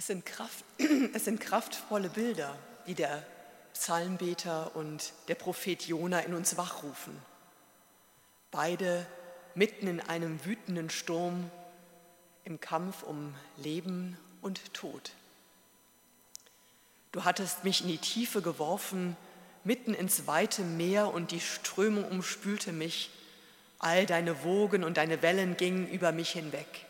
Es sind kraftvolle Bilder, die der Psalmbeter und der Prophet Jona in uns wachrufen. Beide mitten in einem wütenden Sturm im Kampf um Leben und Tod. Du hattest mich in die Tiefe geworfen, mitten ins weite Meer, und die Strömung umspülte mich. All deine Wogen und deine Wellen gingen über mich hinweg.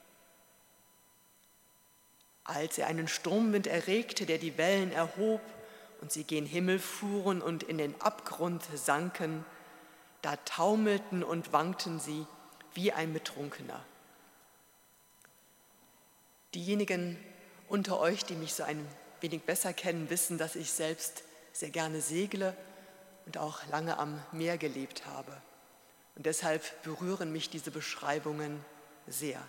Als er einen Sturmwind erregte, der die Wellen erhob und sie gen Himmel fuhren und in den Abgrund sanken, da taumelten und wankten sie wie ein Betrunkener. Diejenigen unter euch, die mich so ein wenig besser kennen, wissen, dass ich selbst sehr gerne segle und auch lange am Meer gelebt habe. Und deshalb berühren mich diese Beschreibungen sehr.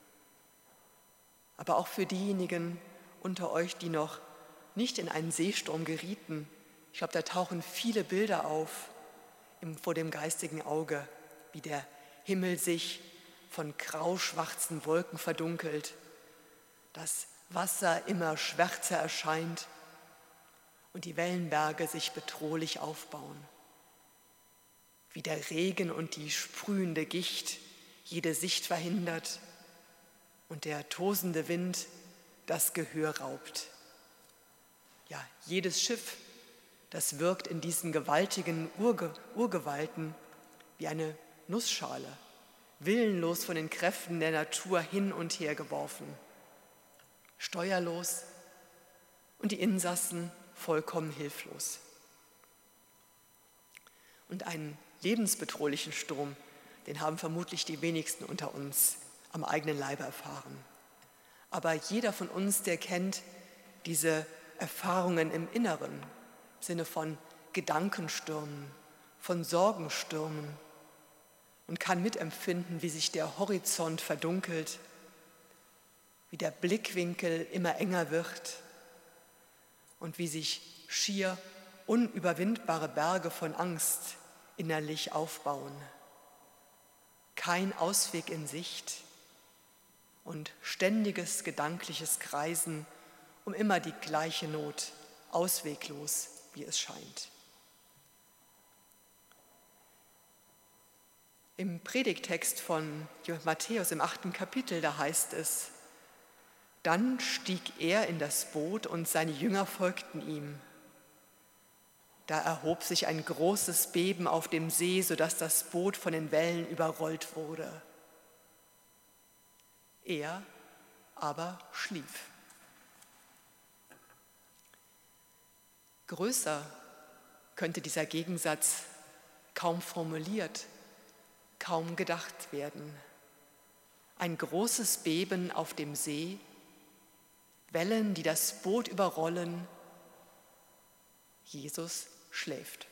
Aber auch für diejenigen unter euch, die noch nicht in einen Seesturm gerieten, ich glaube, da tauchen viele Bilder auf vor dem geistigen Auge, wie der Himmel sich von grauschwarzen Wolken verdunkelt, das Wasser immer schwärzer erscheint und die Wellenberge sich bedrohlich aufbauen, wie der Regen und die sprühende Gischt jede Sicht verhindert und der tosende Wind das Gehör raubt. Ja, jedes Schiff, das wirkt in diesen gewaltigen Urgewalten wie eine Nussschale, willenlos von den Kräften der Natur hin und her geworfen, steuerlos und die Insassen vollkommen hilflos. Und einen lebensbedrohlichen Sturm, den haben vermutlich die wenigsten unter uns am eigenen Leibe erfahren. Aber jeder von uns, der kennt diese Erfahrungen im Inneren, im Sinne von Gedankenstürmen, von Sorgenstürmen, und kann mitempfinden, wie sich der Horizont verdunkelt, wie der Blickwinkel immer enger wird und wie sich schier unüberwindbare Berge von Angst innerlich aufbauen. Kein Ausweg in Sicht und ständiges gedankliches Kreisen um immer die gleiche Not, ausweglos, wie es scheint. Im Predigttext von Matthäus im 8. Kapitel, da heißt es: Dann stieg er in das Boot und seine Jünger folgten ihm. Da erhob sich ein großes Beben auf dem See, sodass das Boot von den Wellen überrollt wurde. Er aber schlief. Größer könnte dieser Gegensatz kaum formuliert, kaum gedacht werden. Ein großes Beben auf dem See, Wellen, die das Boot überrollen. Jesus schläft.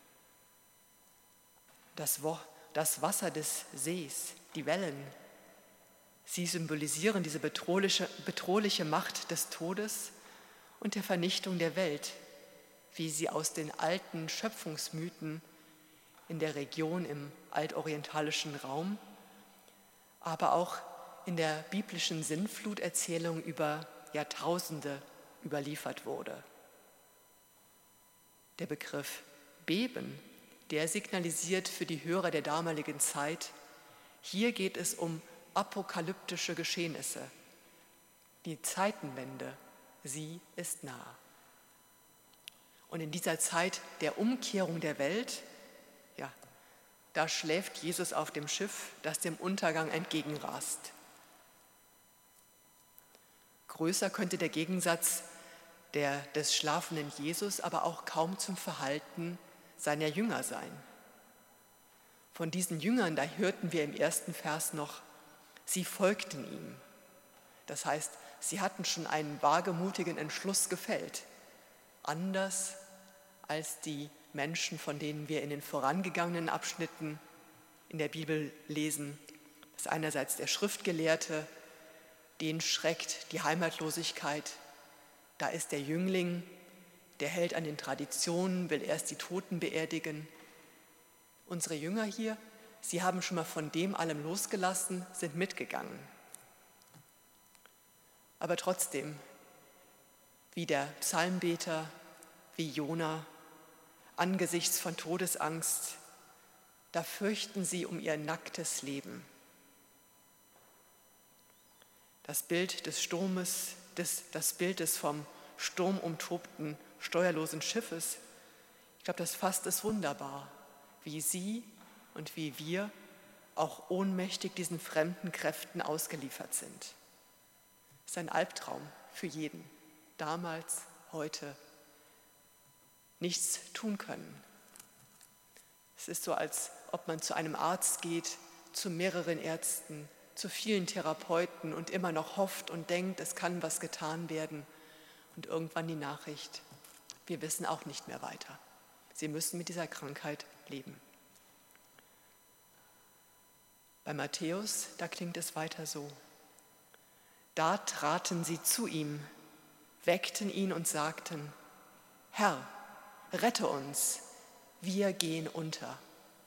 Das Wasser des Sees, die Wellen, sie symbolisieren diese bedrohliche Macht des Todes und der Vernichtung der Welt, wie sie aus den alten Schöpfungsmythen in der Region im altorientalischen Raum, aber auch in der biblischen Sintfluterzählung über Jahrtausende überliefert wurde. Der Begriff Beben, der signalisiert für die Hörer der damaligen Zeit, hier geht es um apokalyptische Geschehnisse. Die Zeitenwende, sie ist nah. Und in dieser Zeit der Umkehrung der Welt, da schläft Jesus auf dem Schiff, das dem Untergang entgegenrast. Größer könnte der Gegensatz des schlafenden Jesus aber auch kaum zum Verhalten seiner Jünger sein. Von diesen Jüngern, da hörten wir im 1. Vers noch, sie folgten ihm. Das heißt, sie hatten schon einen wagemutigen Entschluss gefällt, anders als die Menschen, von denen wir in den vorangegangenen Abschnitten in der Bibel lesen. Das ist einerseits der Schriftgelehrte, den schreckt die Heimatlosigkeit. Da ist der Jüngling, der hält an den Traditionen, will erst die Toten beerdigen. Unsere Jünger hier, sie haben schon mal von dem allem losgelassen, sind mitgegangen. Aber trotzdem, wie der Psalmbeter, wie Jona, angesichts von Todesangst, da fürchten sie um ihr nacktes Leben. Das Bild des Sturmes, das Bild des vom Sturm umtobten, steuerlosen Schiffes, ich glaube, das fasst es wunderbar, wie sie und wie wir auch ohnmächtig diesen fremden Kräften ausgeliefert sind. Es ist ein Albtraum für jeden, damals, heute, nichts tun können. Es ist so, als ob man zu einem Arzt geht, zu mehreren Ärzten, zu vielen Therapeuten und immer noch hofft und denkt, es kann was getan werden. Und irgendwann die Nachricht, wir wissen auch nicht mehr weiter. Sie müssen mit dieser Krankheit leben. Bei Matthäus, da klingt es weiter so. Da traten sie zu ihm, weckten ihn und sagten, Herr, rette uns, wir gehen unter.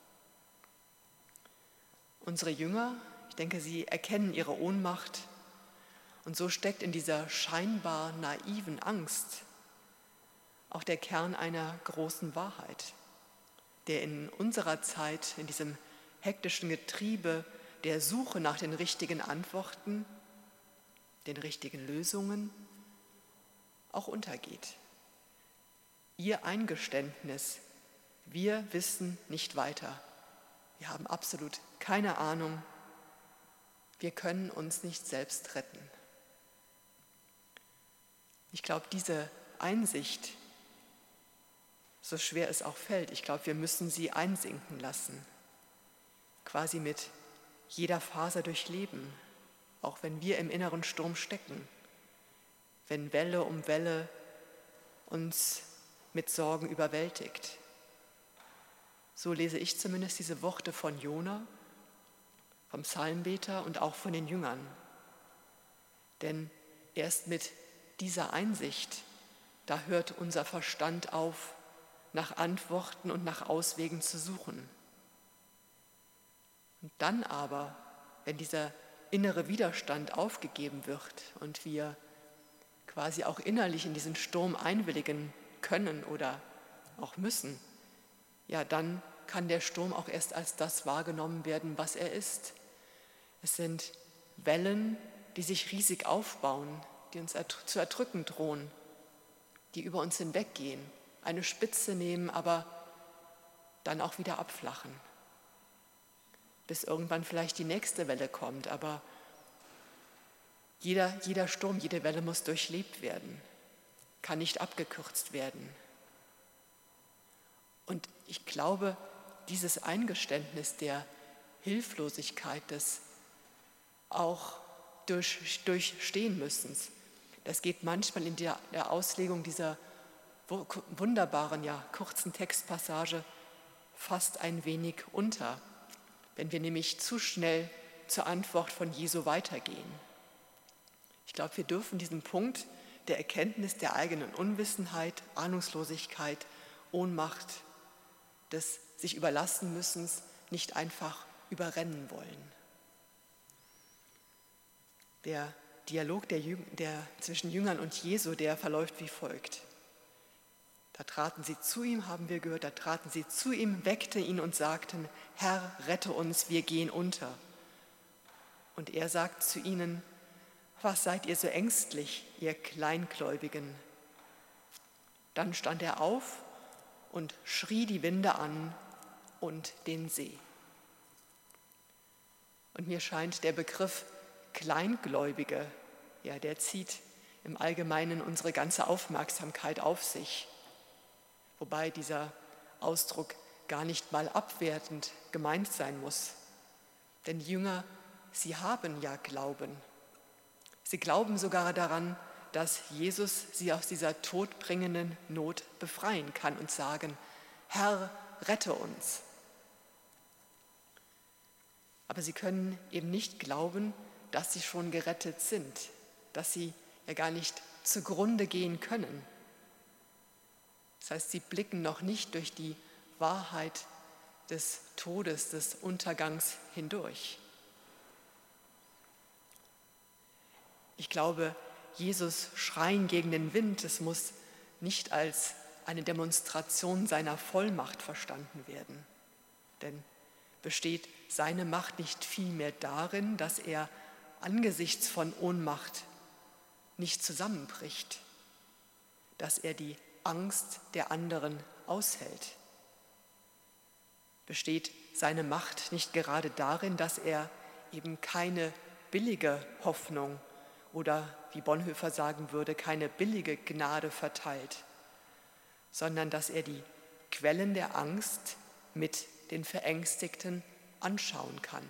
Unsere Jünger, ich denke, sie erkennen ihre Ohnmacht und so steckt in dieser scheinbar naiven Angst auch der Kern einer großen Wahrheit, der in unserer Zeit, in diesem hektischen Getriebe der Suche nach den richtigen Antworten, den richtigen Lösungen auch untergeht. Ihr Eingeständnis, wir wissen nicht weiter, wir haben absolut keine Ahnung, wir können uns nicht selbst retten. Ich glaube, diese Einsicht, so schwer es auch fällt, ich glaube, wir müssen sie einsinken lassen, quasi mit jeder Faser durchleben, auch wenn wir im inneren Sturm stecken, wenn Welle um Welle uns mit Sorgen überwältigt. So lese ich zumindest diese Worte von Jona, vom Psalmbeter und auch von den Jüngern. Denn erst mit dieser Einsicht, da hört unser Verstand auf, nach Antworten und nach Auswegen zu suchen. Und dann aber, wenn dieser innere Widerstand aufgegeben wird und wir quasi auch innerlich in diesen Sturm einwilligen können oder auch müssen, ja, dann kann der Sturm auch erst als das wahrgenommen werden, was er ist. Es sind Wellen, die sich riesig aufbauen, die uns zu erdrücken drohen, die über uns hinweggehen, eine Spitze nehmen, aber dann auch wieder abflachen, bis irgendwann vielleicht die nächste Welle kommt. Aber jeder Sturm, jede Welle muss durchlebt werden, kann nicht abgekürzt werden. Und ich glaube, dieses Eingeständnis der Hilflosigkeit, des auch durchstehen müssens, das geht manchmal in der Auslegung dieser wunderbaren, ja kurzen Textpassage fast ein wenig unter, wenn wir nämlich zu schnell zur Antwort von Jesu weitergehen. Ich glaube, wir dürfen diesen Punkt der Erkenntnis der eigenen Unwissenheit, Ahnungslosigkeit, Ohnmacht, des sich überlassen müssens nicht einfach überrennen wollen. Der Dialog zwischen Jüngern und Jesu, der verläuft wie folgt. Da traten sie zu ihm, haben wir gehört, da traten sie zu ihm, weckten ihn und sagten, Herr, rette uns, wir gehen unter. Und er sagt zu ihnen, was seid ihr so ängstlich, ihr Kleingläubigen? Dann stand er auf und schrie die Winde an und den See. Und mir scheint der Begriff Kleingläubige, ja, der zieht im Allgemeinen unsere ganze Aufmerksamkeit auf sich. Wobei dieser Ausdruck gar nicht mal abwertend gemeint sein muss. Denn die Jünger, sie haben ja Glauben. Sie glauben sogar daran, dass Jesus sie aus dieser todbringenden Not befreien kann und sagen, Herr, rette uns. Aber sie können eben nicht glauben, dass sie schon gerettet sind, dass sie ja gar nicht zugrunde gehen können. Das heißt, sie blicken noch nicht durch die Wahrheit des Todes, des Untergangs hindurch. Ich glaube, Jesus Schreien gegen den Wind, es muss nicht als eine Demonstration seiner Vollmacht verstanden werden. Denn besteht seine Macht nicht vielmehr darin, dass er angesichts von Ohnmacht nicht zusammenbricht, dass er die Angst der anderen aushält? Besteht seine Macht nicht gerade darin, dass er eben keine billige Hoffnung oder, wie Bonhoeffer sagen würde, keine billige Gnade verteilt, sondern dass er die Quellen der Angst mit den Verängstigten anschauen kann?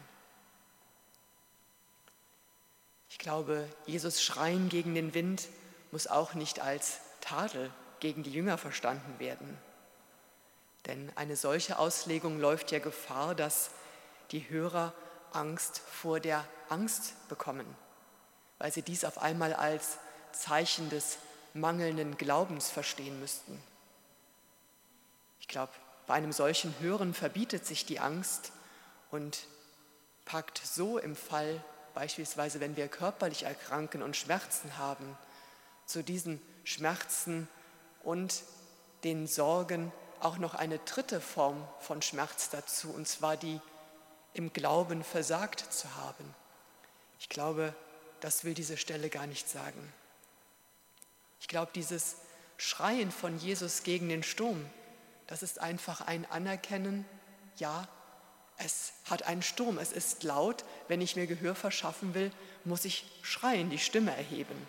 Ich glaube, Jesus Schreien gegen den Wind muss auch nicht als Tadel gegen die Jünger verstanden werden. Denn eine solche Auslegung läuft ja Gefahr, dass die Hörer Angst vor der Angst bekommen, weil sie dies auf einmal als Zeichen des mangelnden Glaubens verstehen müssten. Ich glaube, bei einem solchen Hören verbietet sich die Angst und packt so im Fall, beispielsweise wenn wir körperlich erkranken und Schmerzen haben, zu diesen Schmerzen und den Sorgen auch noch eine dritte Form von Schmerz dazu, und zwar die im Glauben versagt zu haben. Ich glaube, das will diese Stelle gar nicht sagen. Ich glaube, dieses Schreien von Jesus gegen den Sturm, das ist einfach ein Anerkennen, ja, es hat einen Sturm, es ist laut, wenn ich mir Gehör verschaffen will, muss ich schreien, die Stimme erheben.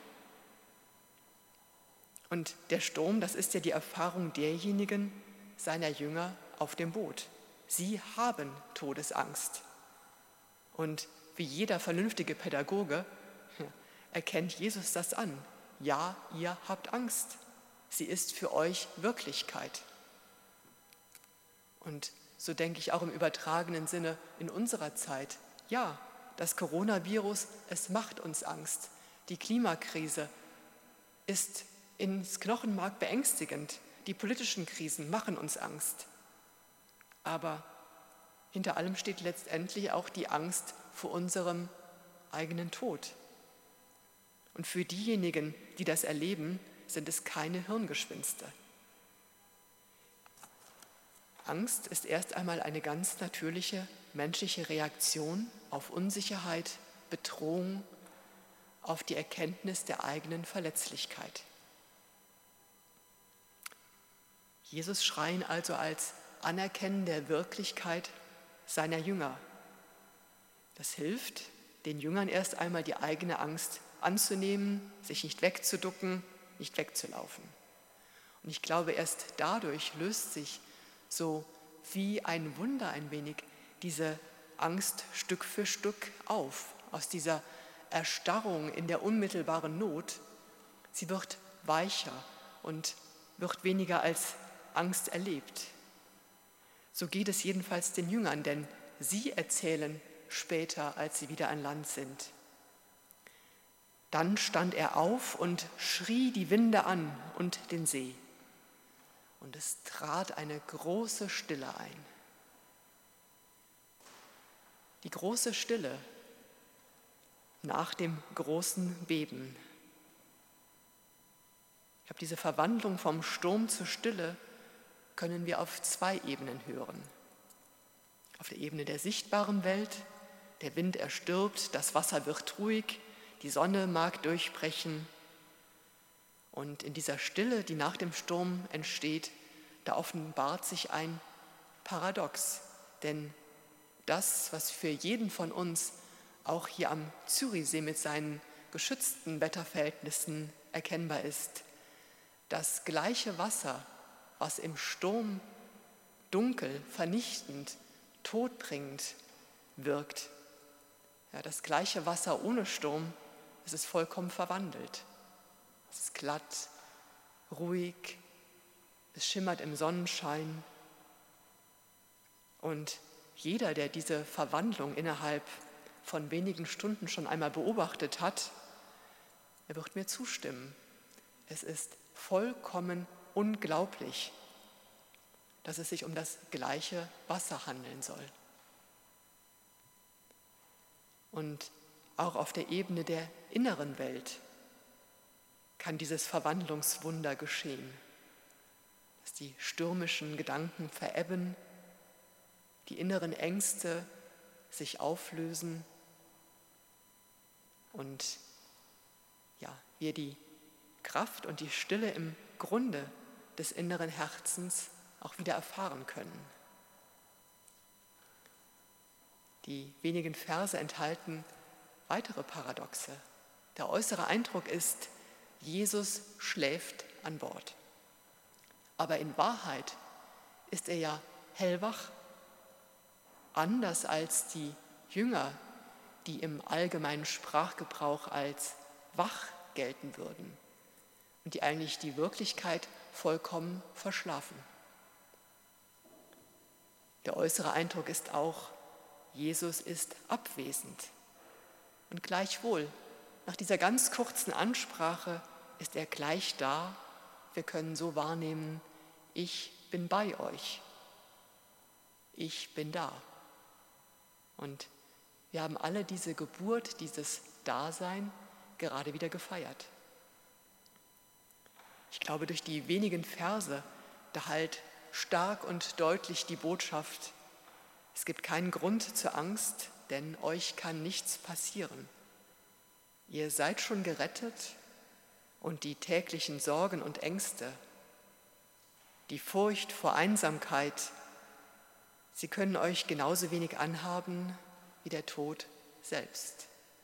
Und der Sturm, das ist ja die Erfahrung derjenigen, seiner Jünger auf dem Boot. Sie haben Todesangst. Und wie jeder vernünftige Pädagoge erkennt Jesus das an. Ja, ihr habt Angst. Sie ist für euch Wirklichkeit. Und so denke ich auch im übertragenen Sinne in unserer Zeit. Ja, das Coronavirus, es macht uns Angst. Die Klimakrise ist ins Knochenmark beängstigend. Die politischen Krisen machen uns Angst. Aber hinter allem steht letztendlich auch die Angst vor unserem eigenen Tod. Und für diejenigen, die das erleben, sind es keine Hirngespinste. Angst ist erst einmal eine ganz natürliche menschliche Reaktion auf Unsicherheit, Bedrohung, auf die Erkenntnis der eigenen Verletzlichkeit. Jesus schreien also als Anerkennen der Wirklichkeit seiner Jünger. Das hilft, den Jüngern erst einmal die eigene Angst anzunehmen, sich nicht wegzuducken, nicht wegzulaufen. Und ich glaube, erst dadurch löst sich so wie ein Wunder ein wenig diese Angst Stück für Stück auf, aus dieser Erstarrung in der unmittelbaren Not. Sie wird weicher und wird weniger als Angst erlebt. So geht es jedenfalls den Jüngern, denn sie erzählen später, als sie wieder an Land sind. Dann stand er auf und schrie die Winde an und den See. Und es trat eine große Stille ein. Die große Stille nach dem großen Beben. Ich habe diese Verwandlung vom Sturm zur Stille können wir auf zwei Ebenen hören. Auf der Ebene der sichtbaren Welt, der Wind erstirbt, das Wasser wird ruhig, die Sonne mag durchbrechen. Und in dieser Stille, die nach dem Sturm entsteht, da offenbart sich ein Paradox. Denn das, was für jeden von uns auch hier am Zürichsee mit seinen geschützten Wetterverhältnissen erkennbar ist, das gleiche Wasser, was im Sturm dunkel, vernichtend, todbringend wirkt, ja, das gleiche Wasser ohne Sturm, es ist vollkommen verwandelt. Es ist glatt, ruhig, es schimmert im Sonnenschein. Und jeder, der diese Verwandlung innerhalb von wenigen Stunden schon einmal beobachtet hat, er wird mir zustimmen. Es ist vollkommen unglaublich, dass es sich um das gleiche Wasser handeln soll. Und auch auf der Ebene der inneren Welt kann dieses Verwandlungswunder geschehen, dass die stürmischen Gedanken verebben, die inneren Ängste sich auflösen und ja, wir die Kraft und die Stille im Grunde des inneren Herzens auch wieder erfahren können. Die wenigen Verse enthalten weitere Paradoxe. Der äußere Eindruck ist, Jesus schläft an Bord. Aber in Wahrheit ist er ja hellwach, anders als die Jünger, die im allgemeinen Sprachgebrauch als wach gelten würden und die eigentlich die Wirklichkeit vollkommen verschlafen. Der äußere Eindruck ist auch, Jesus ist abwesend. Und gleichwohl, nach dieser ganz kurzen Ansprache ist er gleich da. Wir können so wahrnehmen, ich bin bei euch. Ich bin da. Und wir haben alle diese Geburt, dieses Dasein gerade wieder gefeiert. Ich glaube, durch die wenigen Verse, da halt stark und deutlich die Botschaft, es gibt keinen Grund zur Angst, denn euch kann nichts passieren. Ihr seid schon gerettet und die täglichen Sorgen und Ängste, die Furcht vor Einsamkeit, sie können euch genauso wenig anhaben wie der Tod selbst.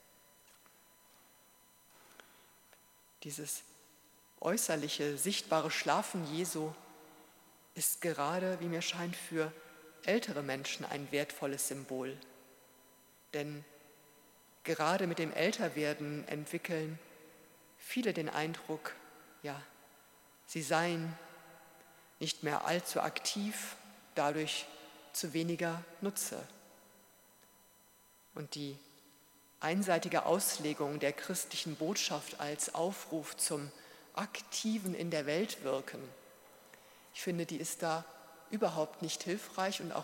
Dieses äußerliche, sichtbare Schlafen Jesu ist gerade, wie mir scheint, für ältere Menschen ein wertvolles Symbol. Denn gerade mit dem Älterwerden entwickeln viele den Eindruck, ja, sie seien nicht mehr allzu aktiv, dadurch zu weniger Nutze. Und die einseitige Auslegung der christlichen Botschaft als Aufruf zum aktiven in der Welt wirken, ich finde, die ist da überhaupt nicht hilfreich und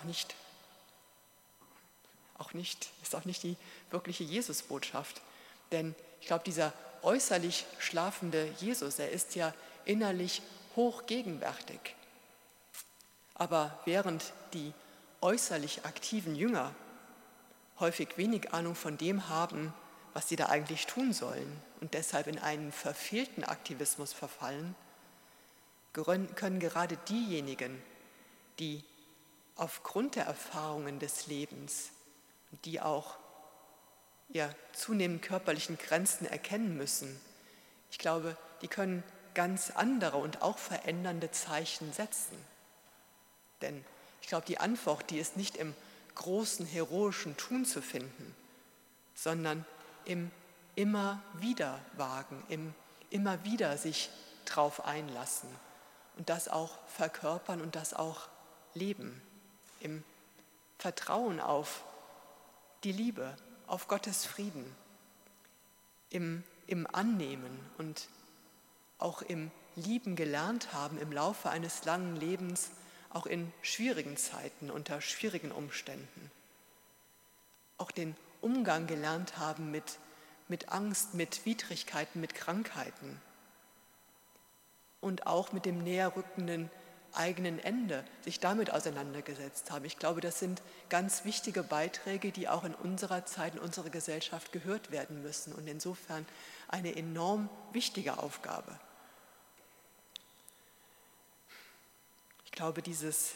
ist auch nicht die wirkliche Jesusbotschaft. Denn ich glaube, dieser äußerlich schlafende Jesus, er ist ja innerlich hochgegenwärtig. Aber während die äußerlich aktiven Jünger häufig wenig Ahnung von dem haben, was sie da eigentlich tun sollen und deshalb in einen verfehlten Aktivismus verfallen, können gerade diejenigen, die aufgrund der Erfahrungen des Lebens, die auch ja, zunehmend körperlichen Grenzen erkennen müssen, ich glaube, die können ganz andere und auch verändernde Zeichen setzen. Denn ich glaube, die Antwort, die ist nicht im großen, heroischen Tun zu finden, sondern im immer wieder wagen, im immer wieder sich drauf einlassen und das auch verkörpern und das auch leben, im Vertrauen auf die Liebe, auf Gottes Frieden, im Annehmen und auch im Lieben gelernt haben im Laufe eines langen Lebens, auch in schwierigen Zeiten, unter schwierigen Umständen. Auch den Umgang gelernt haben mit Angst, mit Widrigkeiten, mit Krankheiten und auch mit dem näher rückenden eigenen Ende, sich damit auseinandergesetzt haben. Ich glaube, das sind ganz wichtige Beiträge, die auch in unserer Zeit, in unserer Gesellschaft gehört werden müssen und insofern eine enorm wichtige Aufgabe. Ich glaube, dieses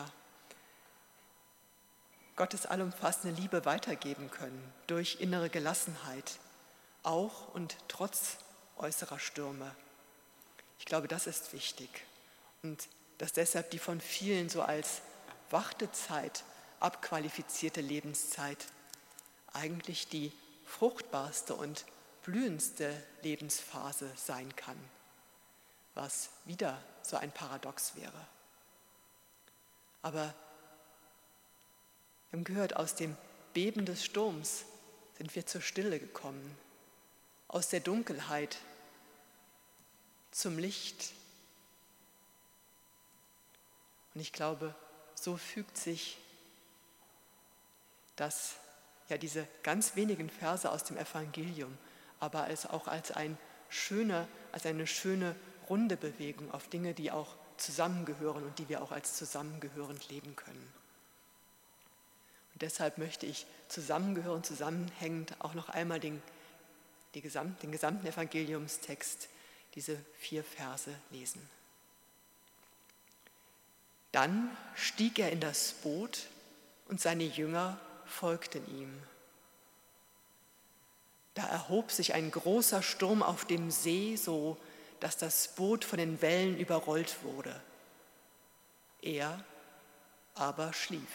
Gottes allumfassende Liebe weitergeben können durch innere Gelassenheit, auch und trotz äußerer Stürme. Ich glaube, das ist wichtig und dass deshalb die von vielen so als Wartezeit abqualifizierte Lebenszeit eigentlich die fruchtbarste und blühendste Lebensphase sein kann, was wieder so ein Paradox wäre. Aber wir haben gehört, aus dem Beben des Sturms sind wir zur Stille gekommen, aus der Dunkelheit zum Licht. Und ich glaube, so fügt sich diese ganz wenigen Verse aus dem Evangelium, aber auch als ein eine schöne runde Bewegung auf Dinge, die auch zusammengehören und die wir auch als zusammengehörend leben können. Und deshalb möchte ich zusammengehörend, zusammenhängend auch noch einmal den gesamten Evangeliumstext, diese 4 Verse lesen. Dann stieg er in das Boot und seine Jünger folgten ihm. Da erhob sich ein großer Sturm auf dem See, so dass das Boot von den Wellen überrollt wurde. Er aber schlief.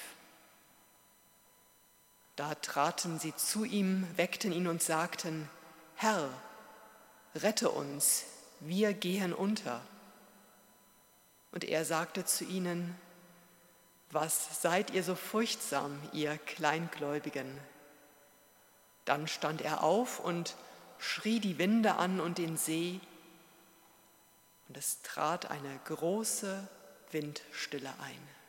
Da traten sie zu ihm, weckten ihn und sagten: Herr, rette uns, wir gehen unter. Und er sagte zu ihnen: Was seid ihr so furchtsam, ihr Kleingläubigen? Dann stand er auf und schrie die Winde an und den See, und es trat eine große Windstille ein.